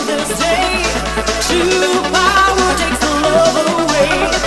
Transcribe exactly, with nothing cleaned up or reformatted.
this day. True power takes the love away.